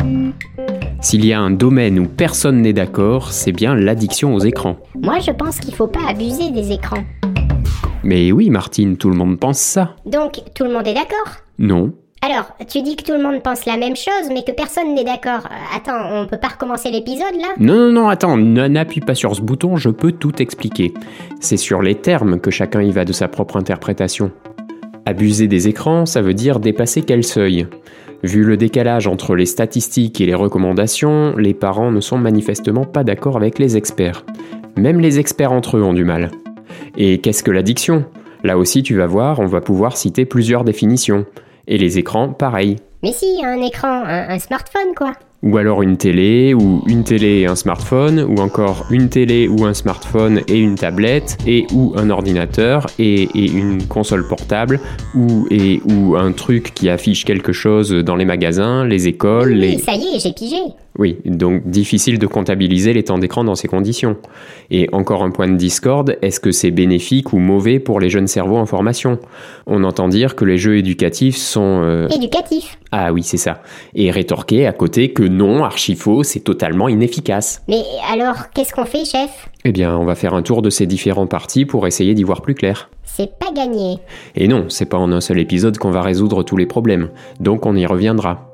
S'il y a un domaine où personne n'est d'accord, c'est bien l'addiction aux écrans. Moi, je pense qu'il faut pas abuser des écrans. Mais oui, Martine, tout le monde pense ça. Donc, tout le monde est d'accord ? Non. Alors, tu dis que tout le monde pense la même chose, mais que personne n'est d'accord. Attends, on peut pas recommencer l'épisode, là ? Non, attends, n'appuie pas sur ce bouton, je peux tout expliquer. C'est sur les termes que chacun y va de sa propre interprétation. Abuser des écrans, ça veut dire dépasser quel seuil ? Vu le décalage entre les statistiques et les recommandations, les parents ne sont manifestement pas d'accord avec les experts. Même les experts entre eux ont du mal. Et qu'est-ce que l'addiction ? Là aussi, tu vas voir, on va pouvoir citer plusieurs définitions. Et les écrans, pareil. Mais si, un écran, un smartphone, quoi. Ou alors une télé, ou une télé et un smartphone, ou encore une télé ou un smartphone et une tablette, et ou un ordinateur, et une console portable, ou un truc qui affiche quelque chose dans les magasins, les écoles, Oui, ça y est, j'ai pigé. Oui, donc difficile de comptabiliser les temps d'écran dans ces conditions. Et encore un point de discorde, est-ce que c'est bénéfique ou mauvais pour les jeunes cerveaux en formation ? On entend dire que les jeux éducatifs sont... Éducatif. Ah oui, c'est ça. Et rétorquer à côté que non, archi faux, c'est totalement inefficace. Mais alors, qu'est-ce qu'on fait, chef ? Eh bien, on va faire un tour de ces différents partis pour essayer d'y voir plus clair. C'est pas gagné. Et non, c'est pas en un seul épisode qu'on va résoudre tous les problèmes. Donc on y reviendra.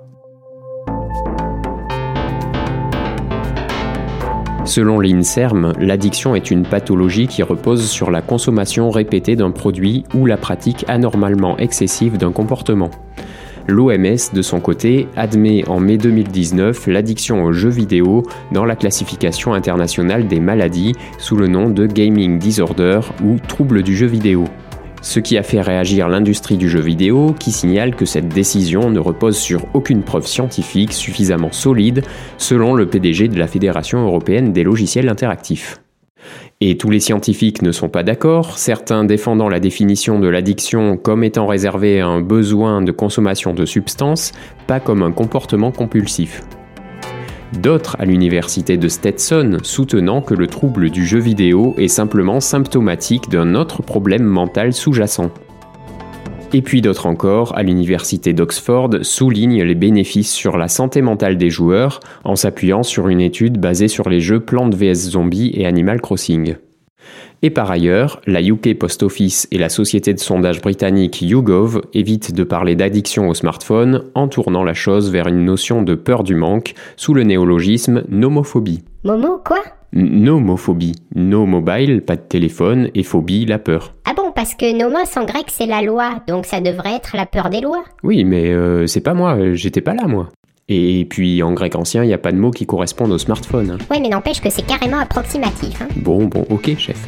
Selon l'INSERM, l'addiction est une pathologie qui repose sur la consommation répétée d'un produit ou la pratique anormalement excessive d'un comportement. L'OMS, de son côté, admet en mai 2019 l'addiction aux jeux vidéo dans la classification internationale des maladies sous le nom de Gaming Disorder ou trouble du jeu vidéo. Ce qui a fait réagir l'industrie du jeu vidéo qui signale que cette décision ne repose sur aucune preuve scientifique suffisamment solide selon le PDG de la Fédération européenne des logiciels interactifs. Et tous les scientifiques ne sont pas d'accord, certains défendant la définition de l'addiction comme étant réservée à un besoin de consommation de substances, pas comme un comportement compulsif. D'autres à l'université de Stetson soutenant que le trouble du jeu vidéo est simplement symptomatique d'un autre problème mental sous-jacent. Et puis d'autres encore, à l'université d'Oxford, soulignent les bénéfices sur la santé mentale des joueurs en s'appuyant sur une étude basée sur les jeux Plants vs Zombies et Animal Crossing. Et par ailleurs, la UK Post Office et la société de sondage britannique YouGov évitent de parler d'addiction au smartphone en tournant la chose vers une notion de peur du manque sous le néologisme nomophobie. Momo, quoi ? Nomophobie. No mobile, pas de téléphone, et phobie, la peur. Ah bon, parce que nomos en grec c'est la loi, donc ça devrait être la peur des lois. Oui, mais c'est pas moi, j'étais pas là moi. Et puis en grec ancien, il n'y a pas de mots qui correspondent au smartphone. Ouais, mais n'empêche que c'est carrément approximatif. Bon, ok, chef.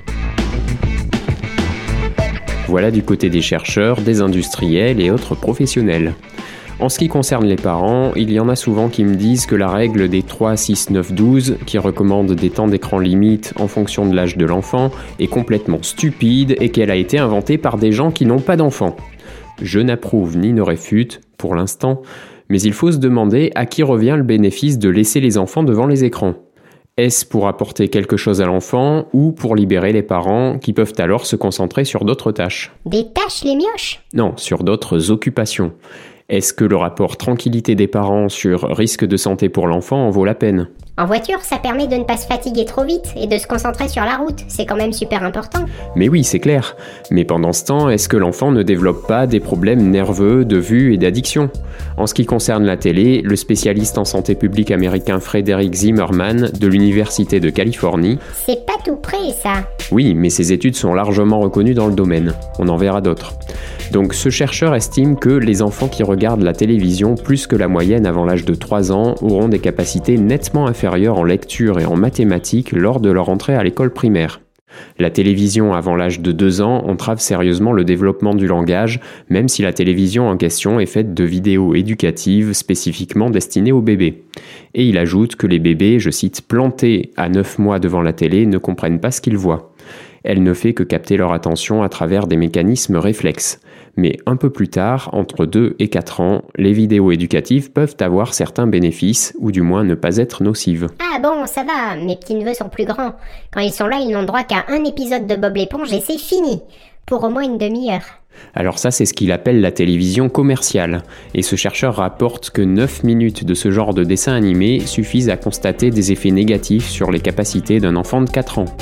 Voilà du côté des chercheurs, des industriels et autres professionnels. En ce qui concerne les parents, il y en a souvent qui me disent que la règle des 3, 6, 9, 12, qui recommande des temps d'écran limites en fonction de l'âge de l'enfant, est complètement stupide et qu'elle a été inventée par des gens qui n'ont pas d'enfants. Je n'approuve ni ne réfute, pour l'instant, mais il faut se demander à qui revient le bénéfice de laisser les enfants devant les écrans. Est-ce pour apporter quelque chose à l'enfant ou pour libérer les parents qui peuvent alors se concentrer sur d'autres tâches ? Des tâches, les mioches ? Non, sur d'autres occupations. Est-ce que le rapport tranquillité des parents sur risque de santé pour l'enfant en vaut la peine ? En voiture, ça permet de ne pas se fatiguer trop vite et de se concentrer sur la route. C'est quand même super important. Mais oui, c'est clair. Mais pendant ce temps, est-ce que l'enfant ne développe pas des problèmes nerveux, de vue et d'addiction ? En ce qui concerne la télé, le spécialiste en santé publique américain Frederick Zimmerman de l'Université de Californie... C'est pas tout près, ça. Oui, mais ces études sont largement reconnues dans le domaine. On en verra d'autres. Donc ce chercheur estime que les enfants qui regardent la télévision plus que la moyenne avant l'âge de 3 ans auront des capacités nettement inférieures en lecture et en mathématiques lors de leur entrée à l'école primaire. La télévision avant l'âge de 2 ans entrave sérieusement le développement du langage, même si la télévision en question est faite de vidéos éducatives spécifiquement destinées aux bébés. Et il ajoute que les bébés, je cite, plantés à 9 mois devant la télé ne comprennent pas ce qu'ils voient. Elle ne fait que capter leur attention à travers des mécanismes réflexes. Mais un peu plus tard, entre 2 et 4 ans, les vidéos éducatives peuvent avoir certains bénéfices, ou du moins ne pas être nocives. Ah bon, ça va, mes petits-neveux sont plus grands. Quand ils sont là, ils n'ont droit qu'à un épisode de Bob l'éponge et c'est fini. Pour au moins une demi-heure. Alors ça, c'est ce qu'il appelle la télévision commerciale. Et ce chercheur rapporte que 9 minutes de ce genre de dessin animé suffisent à constater des effets négatifs sur les capacités d'un enfant de 4 ans.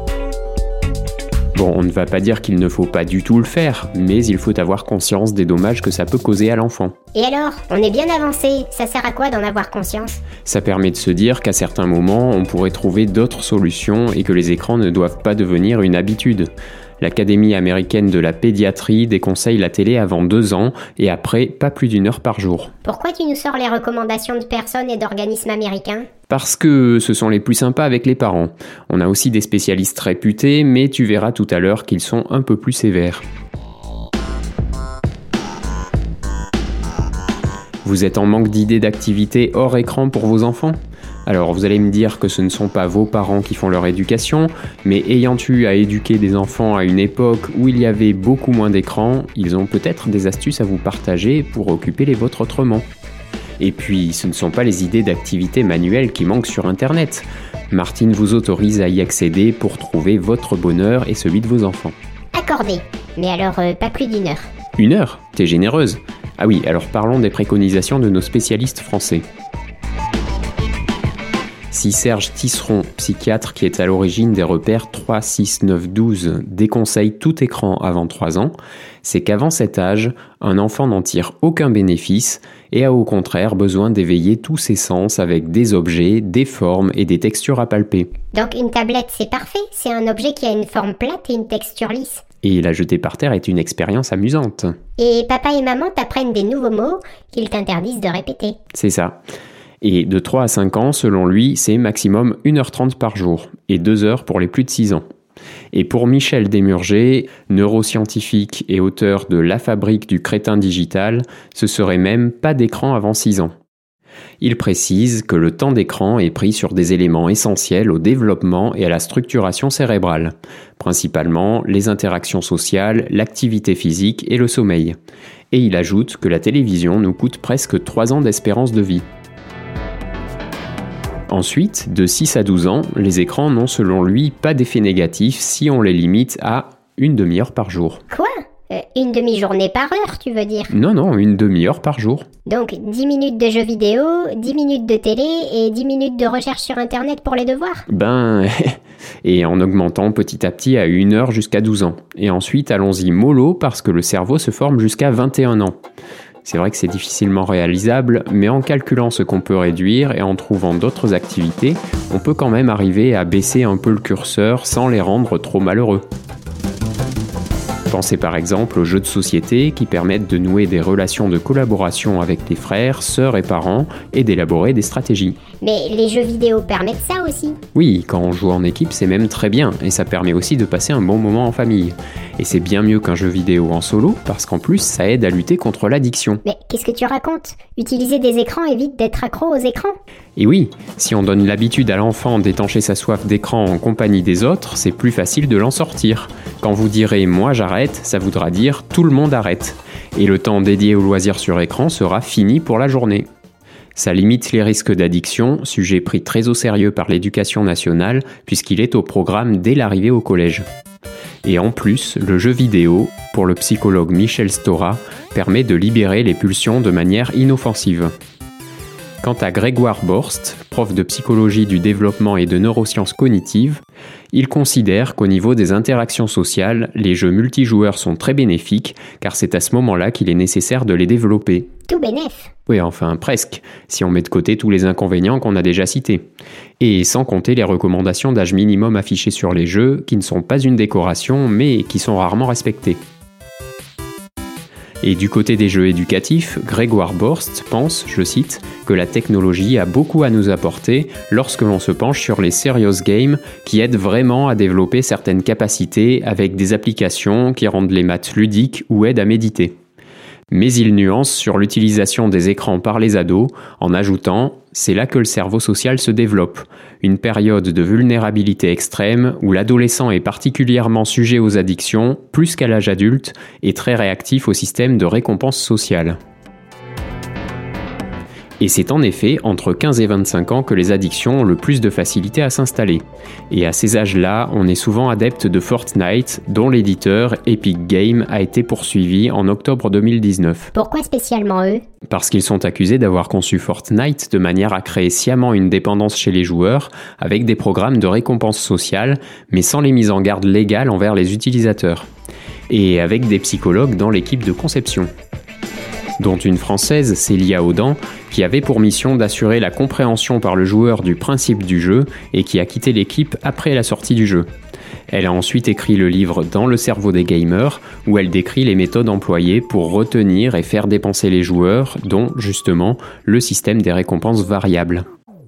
Bon, on ne va pas dire qu'il ne faut pas du tout le faire, mais il faut avoir conscience des dommages que ça peut causer à l'enfant. Et alors, on est bien avancé, ça sert à quoi d'en avoir conscience ? Ça permet de se dire qu'à certains moments, on pourrait trouver d'autres solutions et que les écrans ne doivent pas devenir une habitude. L'Académie américaine de la pédiatrie déconseille la télé avant 2 ans et après pas plus d'1 heure par jour. Pourquoi tu nous sors les recommandations de personnes et d'organismes américains ? Parce que ce sont les plus sympas avec les parents. On a aussi des spécialistes réputés, mais tu verras tout à l'heure qu'ils sont un peu plus sévères. Vous êtes en manque d'idées d'activités hors écran pour vos enfants ? Alors vous allez me dire que ce ne sont pas vos parents qui font leur éducation, mais ayant eu à éduquer des enfants à une époque où il y avait beaucoup moins d'écrans, ils ont peut-être des astuces à vous partager pour occuper les vôtres autrement. Et puis, ce ne sont pas les idées d'activités manuelles qui manquent sur Internet. Martine vous autorise à y accéder pour trouver votre bonheur et celui de vos enfants. Accordé. Mais alors, pas plus d'1 heure. 1 heure ? T'es généreuse. Ah oui, alors parlons des préconisations de nos spécialistes français. Si Serge Tisseron, psychiatre qui est à l'origine des repères 3, 6, 9, 12, déconseille tout écran avant 3 ans, c'est qu'avant cet âge, un enfant n'en tire aucun bénéfice et a au contraire besoin d'éveiller tous ses sens avec des objets, des formes et des textures à palper. Donc une tablette, c'est parfait, c'est un objet qui a une forme plate et une texture lisse. Et la jeter par terre est une expérience amusante. Et papa et maman t'apprennent des nouveaux mots qu'ils t'interdisent de répéter. C'est ça. Et de 3 à 5 ans, selon lui, c'est maximum 1h30 par jour, et 2 heures pour les plus de 6 ans. Et pour Michel Desmurger, neuroscientifique et auteur de La fabrique du crétin digital, ce serait même pas d'écran avant 6 ans. Il précise que le temps d'écran est pris sur des éléments essentiels au développement et à la structuration cérébrale, principalement les interactions sociales, l'activité physique et le sommeil. Et il ajoute que la télévision nous coûte presque 3 ans d'espérance de vie. Ensuite, de 6 à 12 ans, les écrans n'ont selon lui pas d'effet négatif si on les limite à 1 demi-heure par jour. Quoi ? Une demi-journée par heure, tu veux dire ? Non, 1 demi-heure par jour. Donc 10 minutes de jeux vidéo, 10 minutes de télé et 10 minutes de recherche sur Internet pour les devoirs ? Et en augmentant petit à petit à 1 heure jusqu'à 12 ans. Et ensuite, allons-y mollo parce que le cerveau se forme jusqu'à 21 ans. C'est vrai que c'est difficilement réalisable, mais en calculant ce qu'on peut réduire et en trouvant d'autres activités, on peut quand même arriver à baisser un peu le curseur sans les rendre trop malheureux. Pensez par exemple aux jeux de société qui permettent de nouer des relations de collaboration avec les frères, sœurs et parents et d'élaborer des stratégies. Mais les jeux vidéo permettent ça aussi ? Oui, quand on joue en équipe, c'est même très bien et ça permet aussi de passer un bon moment en famille. Et c'est bien mieux qu'un jeu vidéo en solo parce qu'en plus, ça aide à lutter contre l'addiction. Mais qu'est-ce que tu racontes ? Utiliser des écrans évite d'être accro aux écrans ? Et oui, si on donne l'habitude à l'enfant d'étancher sa soif d'écran en compagnie des autres, c'est plus facile de l'en sortir. Quand vous direz « moi j'arrête », ça voudra dire « tout le monde arrête ». Et le temps dédié aux loisirs sur écran sera fini pour la journée. Ça limite les risques d'addiction, sujet pris très au sérieux par l'éducation nationale puisqu'il est au programme dès l'arrivée au collège. Et en plus, le jeu vidéo, pour le psychologue Michel Stora, permet de libérer les pulsions de manière inoffensive. Quant à Grégoire Borst, prof de psychologie du développement et de neurosciences cognitives, il considère qu'au niveau des interactions sociales, les jeux multijoueurs sont très bénéfiques, car c'est à ce moment-là qu'il est nécessaire de les développer. Tout bénef. Oui, enfin presque, si on met de côté tous les inconvénients qu'on a déjà cités. Et sans compter les recommandations d'âge minimum affichées sur les jeux, qui ne sont pas une décoration, mais qui sont rarement respectées. Et du côté des jeux éducatifs, Grégoire Borst pense, je cite, que la technologie a beaucoup à nous apporter lorsque l'on se penche sur les serious games qui aident vraiment à développer certaines capacités avec des applications qui rendent les maths ludiques ou aident à méditer. Mais il nuance sur l'utilisation des écrans par les ados en ajoutant « c'est là que le cerveau social se développe, une période de vulnérabilité extrême où l'adolescent est particulièrement sujet aux addictions, plus qu'à l'âge adulte, et très réactif au système de récompense sociale ». Et c'est en effet entre 15 et 25 ans que les addictions ont le plus de facilité à s'installer. Et à ces âges-là, on est souvent adepte de Fortnite, dont l'éditeur Epic Games a été poursuivi en octobre 2019. Pourquoi spécialement eux ? Parce qu'ils sont accusés d'avoir conçu Fortnite de manière à créer sciemment une dépendance chez les joueurs, avec des programmes de récompense sociale, mais sans les mises en garde légales envers les utilisateurs. Et avec des psychologues dans l'équipe de conception, dont une française, Célia Audan, qui avait pour mission d'assurer la compréhension par le joueur du principe du jeu et qui a quitté l'équipe après la sortie du jeu. Elle a ensuite écrit le livre Dans le cerveau des gamers, où elle décrit les méthodes employées pour retenir et faire dépenser les joueurs, dont, justement, le système des récompenses variables.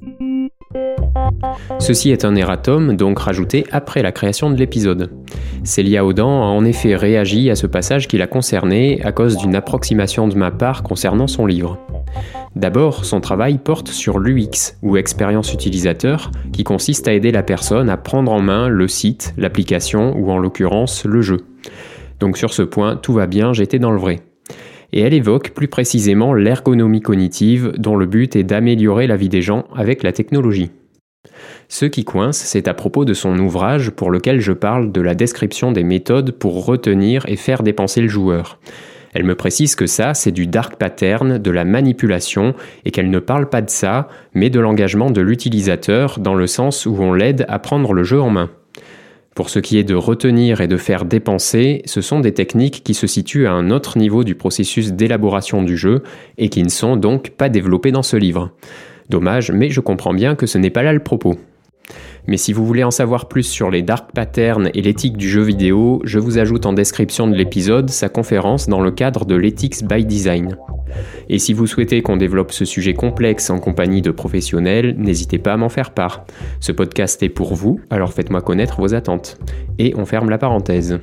Ceci est un erratum, donc rajouté après la création de l'épisode. Célia Audan a en effet réagi à ce passage qui l'a concerné à cause d'une approximation de ma part concernant son livre. D'abord, son travail porte sur l'UX, ou expérience utilisateur, qui consiste à aider la personne à prendre en main le site, l'application ou en l'occurrence le jeu. Donc sur ce point, tout va bien, j'étais dans le vrai. Et elle évoque plus précisément l'ergonomie cognitive, dont le but est d'améliorer la vie des gens avec la technologie. Ce qui coince, c'est à propos de son ouvrage pour lequel je parle de la description des méthodes pour retenir et faire dépenser le joueur. Elle me précise que ça, c'est du dark pattern, de la manipulation, et qu'elle ne parle pas de ça, mais de l'engagement de l'utilisateur dans le sens où on l'aide à prendre le jeu en main. Pour ce qui est de retenir et de faire dépenser, ce sont des techniques qui se situent à un autre niveau du processus d'élaboration du jeu et qui ne sont donc pas développées dans ce livre. Dommage, mais je comprends bien que ce n'est pas là le propos. Mais si vous voulez en savoir plus sur les dark patterns et l'éthique du jeu vidéo, je vous ajoute en description de l'épisode sa conférence dans le cadre de l'Ethics by Design. Et si vous souhaitez qu'on développe ce sujet complexe en compagnie de professionnels, n'hésitez pas à m'en faire part. Ce podcast est pour vous, alors faites-moi connaître vos attentes. Et on ferme la parenthèse.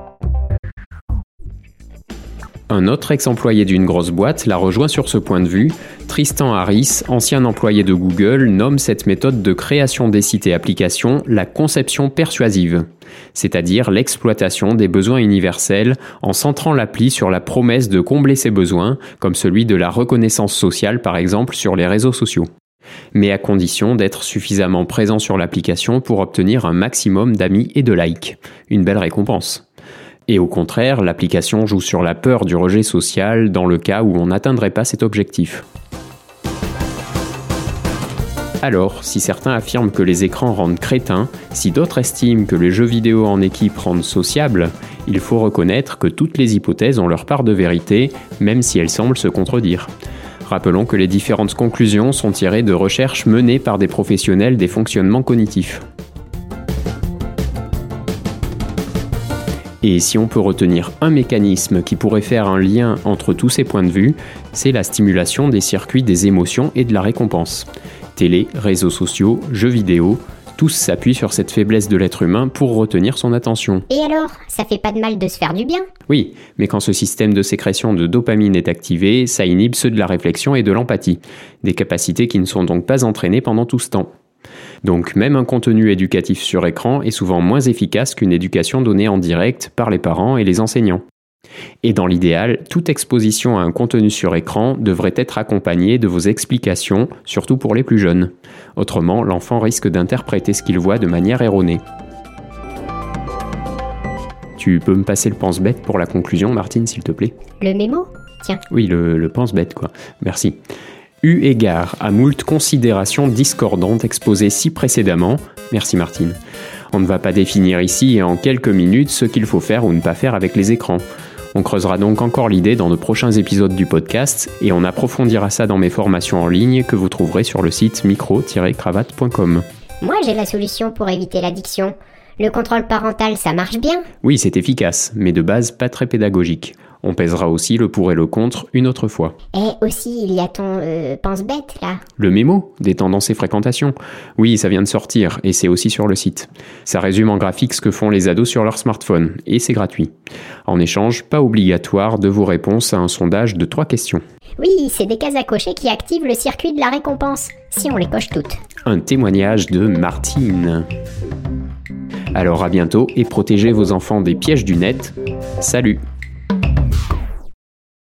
Un autre ex-employé d'une grosse boîte l'a rejoint sur ce point de vue. Tristan Harris, ancien employé de Google, nomme cette méthode de création des sites et applications la conception persuasive, c'est-à-dire l'exploitation des besoins universels en centrant l'appli sur la promesse de combler ses besoins, comme celui de la reconnaissance sociale par exemple sur les réseaux sociaux, mais à condition d'être suffisamment présent sur l'application pour obtenir un maximum d'amis et de likes. Une belle récompense. Et au contraire, l'application joue sur la peur du rejet social dans le cas où on n'atteindrait pas cet objectif. Alors, si certains affirment que les écrans rendent crétins, si d'autres estiment que les jeux vidéo en équipe rendent sociables, il faut reconnaître que toutes les hypothèses ont leur part de vérité, même si elles semblent se contredire. Rappelons que les différentes conclusions sont tirées de recherches menées par des professionnels des fonctionnements cognitifs. Et si on peut retenir un mécanisme qui pourrait faire un lien entre tous ces points de vue, c'est la stimulation des circuits des émotions et de la récompense. Télé, réseaux sociaux, jeux vidéo, tous s'appuient sur cette faiblesse de l'être humain pour retenir son attention. Et alors, ça fait pas de mal de se faire du bien ? Oui, mais quand ce système de sécrétion de dopamine est activé, ça inhibe ceux de la réflexion et de l'empathie, des capacités qui ne sont donc pas entraînées pendant tout ce temps. Donc même un contenu éducatif sur écran est souvent moins efficace qu'une éducation donnée en direct par les parents et les enseignants. Et dans l'idéal, toute exposition à un contenu sur écran devrait être accompagnée de vos explications, surtout pour les plus jeunes. Autrement, l'enfant risque d'interpréter ce qu'il voit de manière erronée. Tu peux me passer le pense-bête pour la conclusion, Martine, s'il te plaît ? Le mémo ? Tiens. Oui, le pense-bête, quoi. Merci. Eu égard à moult considérations discordantes exposées ci précédemment, merci Martine, on ne va pas définir ici et en quelques minutes ce qu'il faut faire ou ne pas faire avec les écrans. On creusera donc encore l'idée dans de prochains épisodes du podcast et on approfondira ça dans mes formations en ligne que vous trouverez sur le site micro-cravate.com. Moi j'ai la solution pour éviter l'addiction. Le contrôle parental, ça marche bien ? Oui, c'est efficace, mais de base pas très pédagogique. On pèsera aussi le pour et le contre une autre fois. Et aussi, il y a ton pense-bête, là. Le mémo des tendances et fréquentations. Oui, ça vient de sortir, et c'est aussi sur le site. Ça résume en graphique ce que font les ados sur leur smartphone, et c'est gratuit. En échange, pas obligatoire de vos réponses à un sondage de 3 questions. Oui, c'est des cases à cocher qui activent le circuit de la récompense, si on les coche toutes. Un témoignage de Martine. Alors à bientôt, et protégez vos enfants des pièges du net. Salut!